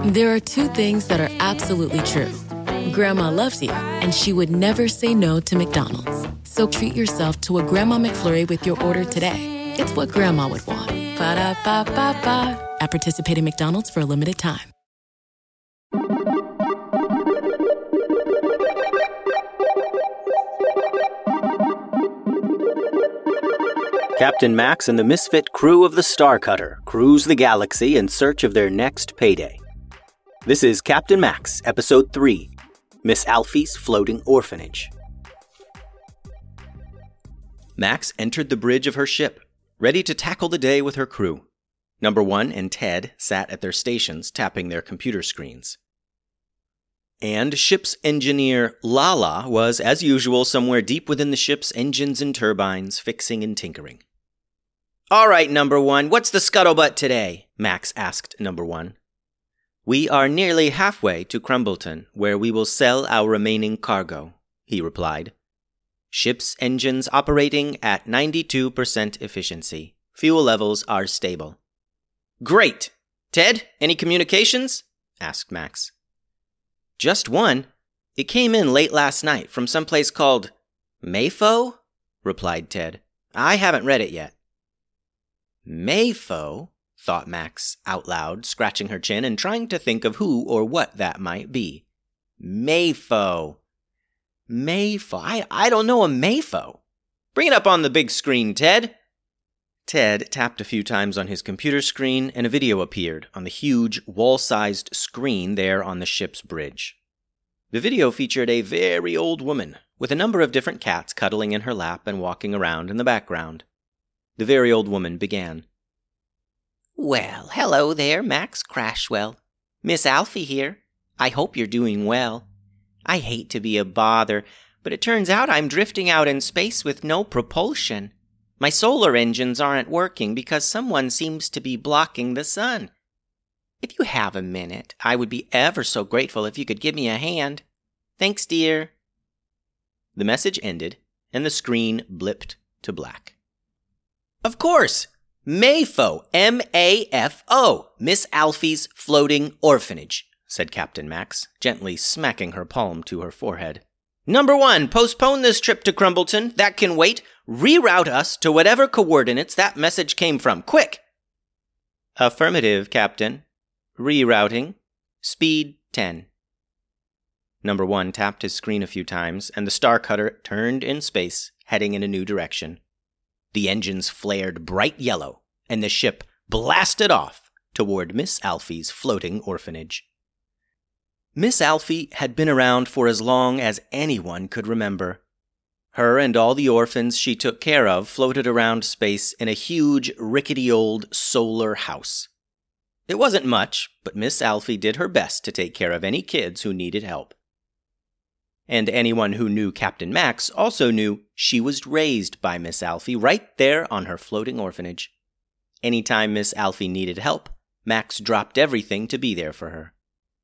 There are two things that are absolutely true. Grandma loves you, and she would never say no to McDonald's. So treat yourself to a Grandma McFlurry with your order today. It's what Grandma would want. Ba-da-ba-ba-ba. At participating McDonald's for a limited time. Captain Max and the misfit crew of the Star Cutter cruise the galaxy in search of their next payday. This is Captain Max, Episode 3, Miss Alfie's Floating Orphanage. Max entered the bridge of her ship, ready to tackle the day with her crew. Number 1 and Ted sat at their stations, tapping their computer screens. And ship's engineer Lala was, as usual, somewhere deep within the ship's engines and turbines, fixing and tinkering. "All right, Number 1, what's the scuttlebutt today?" Max asked Number 1. "We are nearly halfway to Crumbleton, where we will sell our remaining cargo," he replied. "Ship's engines operating at 92% efficiency. Fuel levels are stable." "Great! Ted, any communications?" asked Max. "Just one. It came in late last night from someplace called Mayfo," replied Ted. "I haven't read it yet." "Mayfo?" thought Max out loud, scratching her chin and trying to think of who or what that might be. Mayfo. I don't know a Mayfo. Bring it up on the big screen, Ted. Ted tapped a few times on his computer screen, and a video appeared on the huge, wall-sized screen there on the ship's bridge. The video featured a very old woman, with a number of different cats cuddling in her lap and walking around in the background. The very old woman began. "Well, hello there, Max Crashwell. Miss Alfie here. I hope you're doing well. I hate to be a bother, but it turns out I'm drifting out in space with no propulsion. My solar engines aren't working because someone seems to be blocking the sun. If you have a minute, I would be ever so grateful if you could give me a hand. Thanks, dear." The message ended, and the screen blipped to black. "Of course! Mayfo, M-A-F-O, Miss Alfie's Floating Orphanage," said Captain Max, gently smacking her palm to her forehead. "Number 1, postpone this trip to Crumbleton. That can wait. Reroute us to whatever coordinates that message came from. Quick!" "Affirmative, Captain. Rerouting. Speed 10. Number 1 tapped his screen a few times, and the Star Cutter turned in space, heading in a new direction. The engines flared bright yellow, and the ship blasted off toward Miss Alfie's Floating Orphanage. Miss Alfie had been around for as long as anyone could remember. Her and all the orphans she took care of floated around space in a huge, rickety old solar house. It wasn't much, but Miss Alfie did her best to take care of any kids who needed help. And anyone who knew Captain Max also knew she was raised by Miss Alfie right there on her floating orphanage. Anytime Miss Alfie needed help, Max dropped everything to be there for her.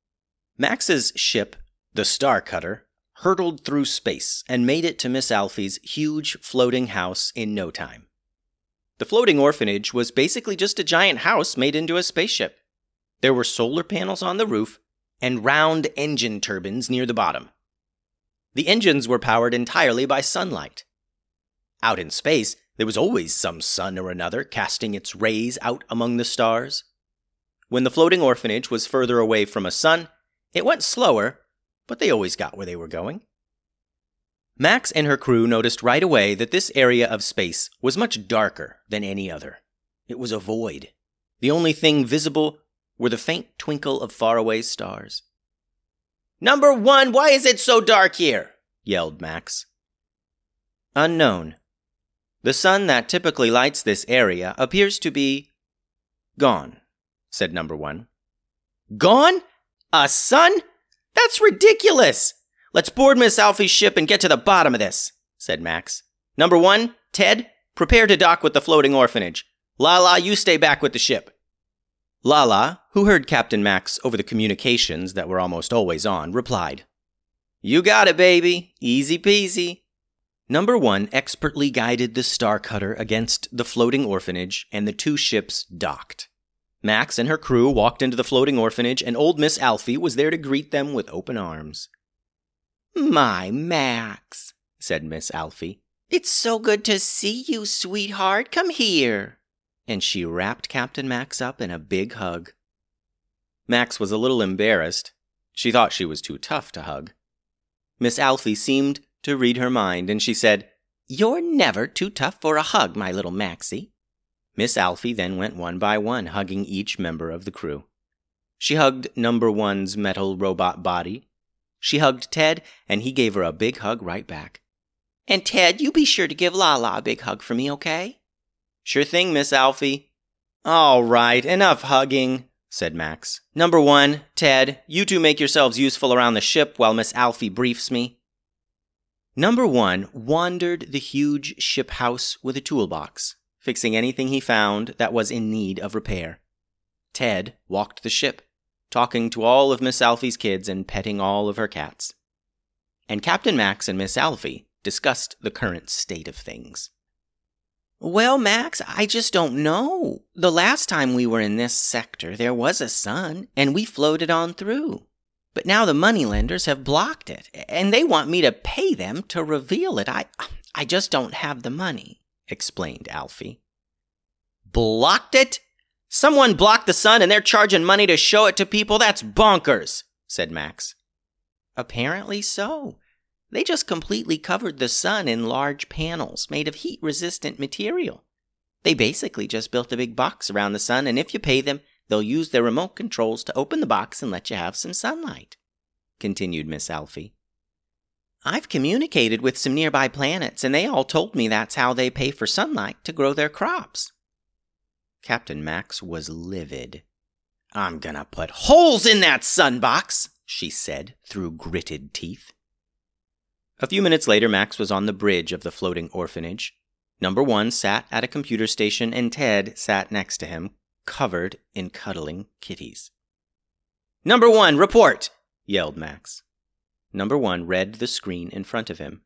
Max's ship, the Star Cutter, hurtled through space and made it to Miss Alfie's huge floating house in no time. The floating orphanage was basically just a giant house made into a spaceship. There were solar panels on the roof and round engine turbines near the bottom. The engines were powered entirely by sunlight. Out in space, there was always some sun or another casting its rays out among the stars. When the floating orphanage was further away from a sun, it went slower, but they always got where they were going. Max and her crew noticed right away that this area of space was much darker than any other. It was a void. The only thing visible were the faint twinkle of faraway stars. "Number 1, why is it so dark here?" yelled Max. "Unknown. The sun that typically lights this area appears to be gone," said Number 1. "Gone? A sun? That's ridiculous! Let's board Miss Alfie's ship and get to the bottom of this," said Max. "Number 1, Ted, prepare to dock with the floating orphanage. Lala, you stay back with the ship." Lala, who heard Captain Max over the communications that were almost always on, replied, "You got it, baby. Easy peasy." Number 1 expertly guided the Star Cutter against the floating orphanage, and the two ships docked. Max and her crew walked into the floating orphanage, and old Miss Alfie was there to greet them with open arms. "My Max," said Miss Alfie. "It's so good to see you, sweetheart. Come here." And she wrapped Captain Max up in a big hug. Max was a little embarrassed. She thought she was too tough to hug. Miss Alfie seemed to read her mind, and she said, "You're never too tough for a hug, my little Maxie." Miss Alfie then went one by one, hugging each member of the crew. She hugged number 1's metal robot body. She hugged Ted, and he gave her a big hug right back. "And Ted, you be sure to give Lala a big hug for me, okay?" "Sure thing, Miss Alfie." "All right, enough hugging," said Max. "Number 1, Ted, you two make yourselves useful around the ship while Miss Alfie briefs me." Number 1 wandered the huge ship house with a toolbox, fixing anything he found that was in need of repair. Ted walked the ship, talking to all of Miss Alfie's kids and petting all of her cats. And Captain Max and Miss Alfie discussed the current state of things. "Well, Max, I just don't know. The last time we were in this sector, there was a sun, and we floated on through. But now the moneylenders have blocked it, and they want me to pay them to reveal it. I just don't have the money," explained Alfie. "Blocked it? Someone blocked the sun and they're charging money to show it to people? That's bonkers," said Max. "Apparently so. They just completely covered the sun in large panels made of heat-resistant material. They basically just built a big box around the sun, and if you pay them, they'll use their remote controls to open the box and let you have some sunlight," continued Miss Alfie. "I've communicated with some nearby planets, and they all told me that's how they pay for sunlight to grow their crops." Captain Max was livid. "I'm gonna put holes in that sunbox," she said through gritted teeth. A few minutes later, Max was on the bridge of the floating orphanage. Number 1 sat at a computer station, and Ted sat next to him, covered in cuddling kitties. "Number 1, report!" yelled Max. Number 1 read the screen in front of him.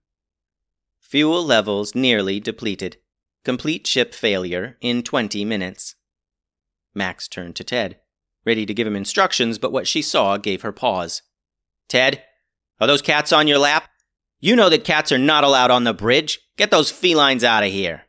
"Fuel levels nearly depleted. Complete ship failure in 20 minutes. Max turned to Ted, ready to give him instructions, but what she saw gave her pause. "Ted, are those cats on your lap? You know that cats are not allowed on the bridge. Get those felines out of here."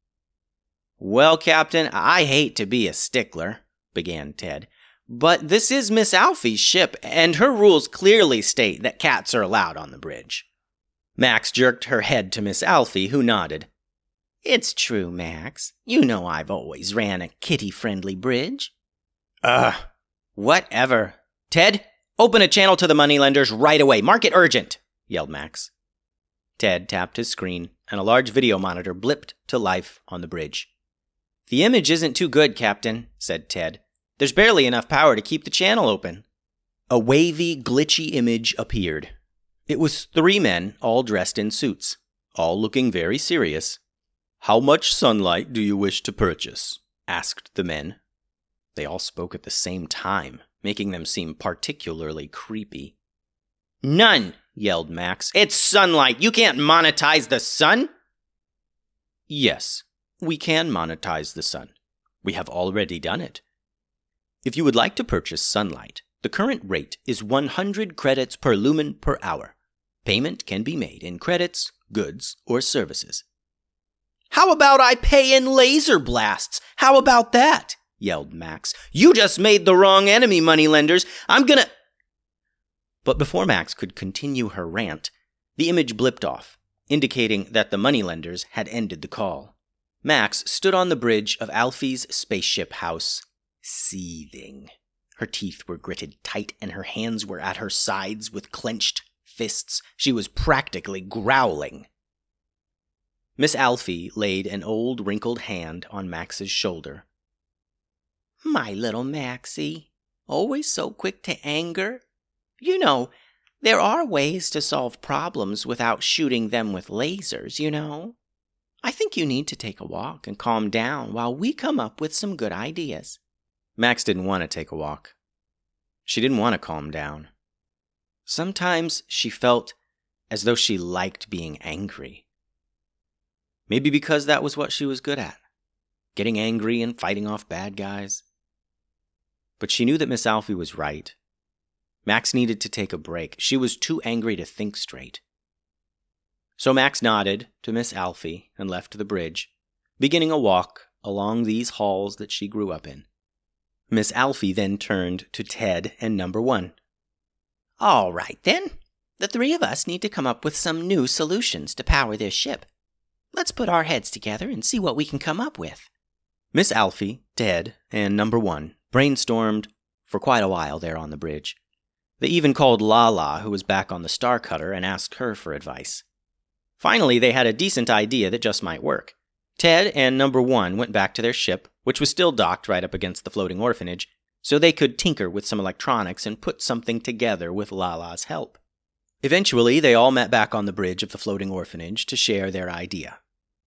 "Well, Captain, I hate to be a stickler," began Ted, "but this is Miss Alfie's ship, and her rules clearly state that cats are allowed on the bridge." Max jerked her head to Miss Alfie, who nodded. "It's true, Max. You know I've always ran a kitty-friendly bridge." Whatever. Ted, open a channel to the moneylenders right away. Mark it urgent, yelled Max. Ted tapped his screen, and a large video monitor blipped to life on the bridge. "The image isn't too good, Captain," said Ted. "There's barely enough power to keep the channel open." A wavy, glitchy image appeared. It was 3 men, all dressed in suits, all looking very serious. "How much sunlight do you wish to purchase?" asked the men. They all spoke at the same time, making them seem particularly creepy. "None!" yelled Max. "It's sunlight! You can't monetize the sun!" "Yes, we can monetize the sun. We have already done it. If you would like to purchase sunlight, the current rate is 100 credits per lumen per hour. Payment can be made in credits, goods, or services." "How about I pay in laser blasts? How about that?" yelled Max. "You just made the wrong enemy, moneylenders. I'm gonna—" But before Max could continue her rant, the image blipped off, indicating that the moneylenders had ended the call. Max stood on the bridge of Alfie's spaceship house, seething. Her teeth were gritted tight, and her hands were at her sides with clenched fists. She was practically growling. Miss Alfie laid an old, wrinkled hand on Max's shoulder. "My little Maxie, always so quick to anger. You know, there are ways to solve problems without shooting them with lasers, you know. I think you need to take a walk and calm down while we come up with some good ideas." Max didn't want to take a walk. She didn't want to calm down. Sometimes she felt as though she liked being angry. Maybe because that was what she was good at, getting angry and fighting off bad guys. But she knew that Miss Alfie was right. Max needed to take a break. She was too angry to think straight. So Max nodded to Miss Alfie and left the bridge, beginning a walk along these halls that she grew up in. Miss Alfie then turned to Ted and number 1. All right, then. The 3 of us need to come up with some new solutions to power this ship. Let's put our heads together and see what we can come up with. Miss Alfie, Ted, and number 1 brainstormed for quite a while there on the bridge. They even called Lala, who was back on the Star Cutter, and asked her for advice. Finally, they had a decent idea that just might work. Ted and number 1 went back to their ship, which was still docked right up against the floating orphanage, so they could tinker with some electronics and put something together with Lala's help. Eventually, they all met back on the bridge of the floating orphanage to share their idea.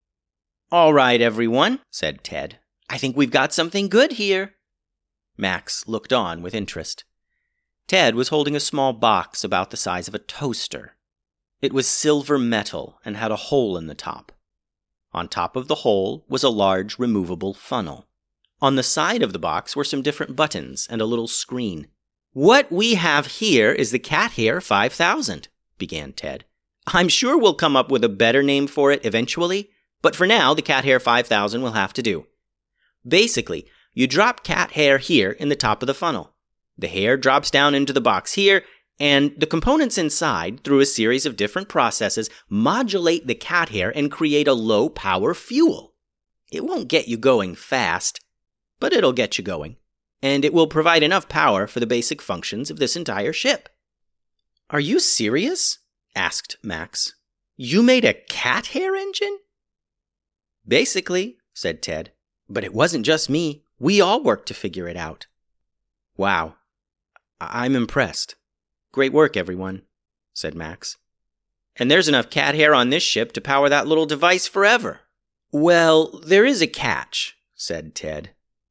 All right, everyone, said Ted. I think we've got something good here. Max looked on with interest. Ted was holding a small box about the size of a toaster. It was silver metal and had a hole in the top. On top of the hole was a large removable funnel. On the side of the box were some different buttons and a little screen. What we have here is the Cat Hair 5000, began Ted. I'm sure we'll come up with a better name for it eventually, but for now, the Cat Hair 5000 will have to do. Basically, you drop cat hair here in the top of the funnel. The hair drops down into the box here, and the components inside, through a series of different processes, modulate the cat hair and create a low-power fuel. It won't get you going fast, but it'll get you going, and it will provide enough power for the basic functions of this entire ship. Are you serious? Asked Max. You made a cat hair engine? Basically, said Ted. But it wasn't just me. We all worked to figure it out. Wow. I'm impressed. Great work, everyone, said Max. And there's enough cat hair on this ship to power that little device forever. Well, there is a catch, said Ted.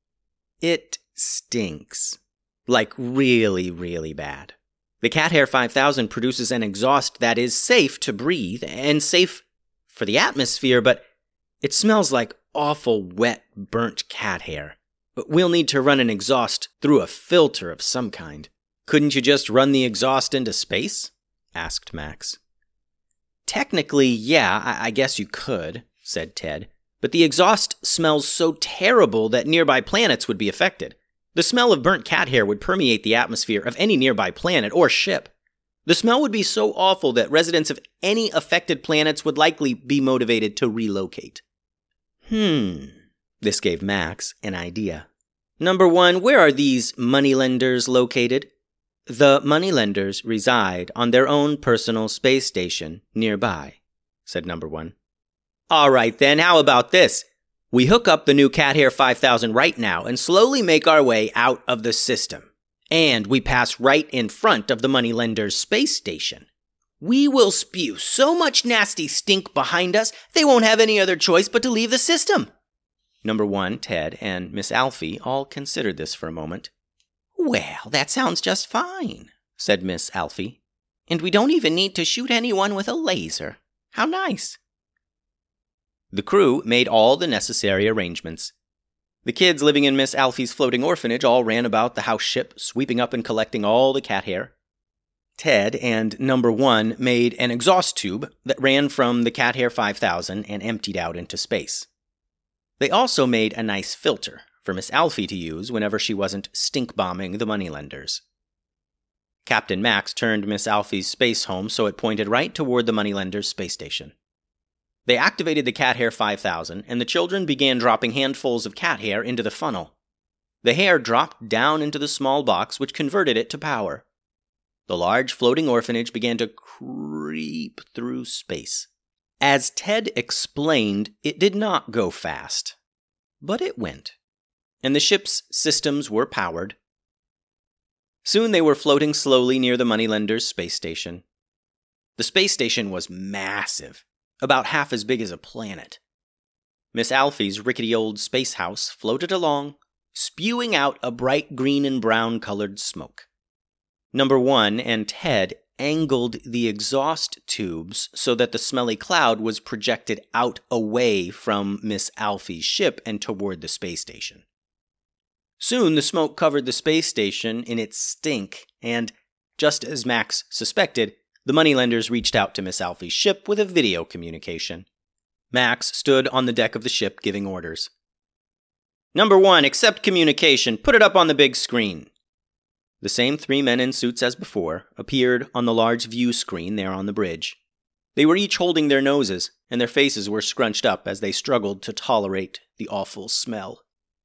It stinks. Like really, really bad. The Cat Hair 5000 produces an exhaust that is safe to breathe and safe for the atmosphere, but it smells like awful wet, burnt cat hair. We'll need to run an exhaust through a filter of some kind. Couldn't you just run the exhaust into space? Asked Max. Technically, yeah, I guess you could, said Ted. But the exhaust smells so terrible that nearby planets would be affected. The smell of burnt cat hair would permeate the atmosphere of any nearby planet or ship. The smell would be so awful that residents of any affected planets would likely be motivated to relocate. This gave Max an idea. Number 1, where are these moneylenders located? The moneylenders reside on their own personal space station nearby, said number 1. All right then, how about this? We hook up the new Cat Hair 5000 right now and slowly make our way out of the system. And we pass right in front of the moneylenders' space station. We will spew so much nasty stink behind us, they won't have any other choice but to leave the system. Number 1, Ted, and Miss Alfie all considered this for a moment. Well, that sounds just fine, said Miss Alfie. And we don't even need to shoot anyone with a laser. How nice. The crew made all the necessary arrangements. The kids living in Miss Alfie's floating orphanage all ran about the house ship, sweeping up and collecting all the cat hair. Ted and number 1 made an exhaust tube that ran from the Cat Hair 5000 and emptied out into space. They also made a nice filter for Miss Alfie to use whenever she wasn't stink-bombing the moneylenders. Captain Max turned Miss Alfie's space home so it pointed right toward the moneylenders' space station. They activated the Cat Hair 5000, and the children began dropping handfuls of cat hair into the funnel. The hair dropped down into the small box, which converted it to power. The large floating orphanage began to creep through space. As Ted explained, it did not go fast, but it went, and the ship's systems were powered. Soon they were floating slowly near the moneylenders' space station. The space station was massive, about half as big as a planet. Miss Alfie's rickety old space house floated along, spewing out a bright green and brown colored smoke. Number 1 and Ted angled the exhaust tubes so that the smelly cloud was projected out away from Miss Alfie's ship and toward the space station. Soon the smoke covered the space station in its stink, and, just as Max suspected, the moneylenders reached out to Miss Alfie's ship with a video communication. Max stood on the deck of the ship giving orders. "Number 1, accept communication. Put it up on the big screen." The same 3 men in suits as before appeared on the large view screen there on the bridge. They were each holding their noses, and their faces were scrunched up as they struggled to tolerate the awful smell.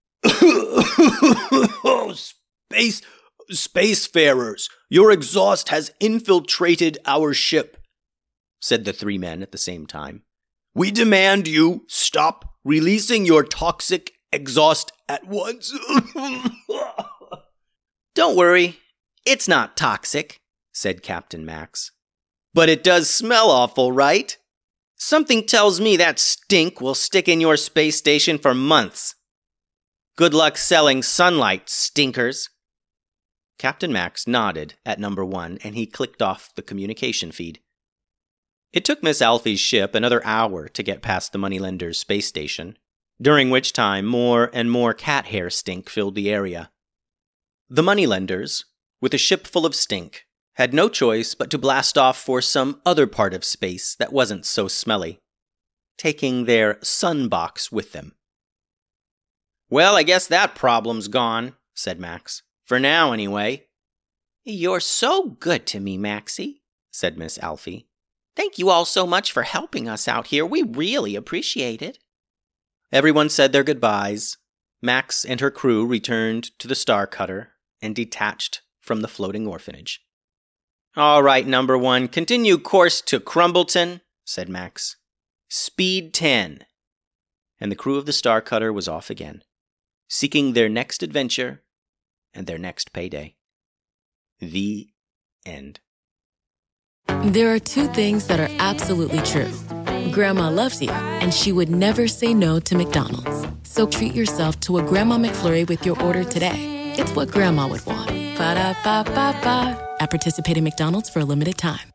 Spacefarers, your exhaust has infiltrated our ship, said the 3 men at the same time. We demand you stop releasing your toxic exhaust at once. Don't worry, it's not toxic, said Captain Max. But it does smell awful, right? Something tells me that stink will stick in your space station for months. Good luck selling sunlight, stinkers. Captain Max nodded at number 1, and he clicked off the communication feed. It took Miss Alfie's ship another hour to get past the moneylender's space station, during which time more and more cat hair stink filled the area. The moneylenders, with a ship full of stink, had no choice but to blast off for some other part of space that wasn't so smelly, taking their sunbox with them. Well, I guess that problem's gone, said Max. For now, anyway. You're so good to me, Maxie, said Miss Alfie. Thank you all so much for helping us out here. We really appreciate it. Everyone said their goodbyes. Max and her crew returned to the Star Cutter and detached from the floating orphanage. All right, number 1, continue course to Crumbleton, said Max. Speed 10. And the crew of the Star Cutter was off again, seeking their next adventure and their next payday. The end. There are 2 things that are absolutely true. Grandma loves you, and she would never say no to McDonald's. So treat yourself to a Grandma McFlurry with your order today. It's what Grandma would want. Ba-da-ba-ba-ba. At participating McDonald's for a limited time.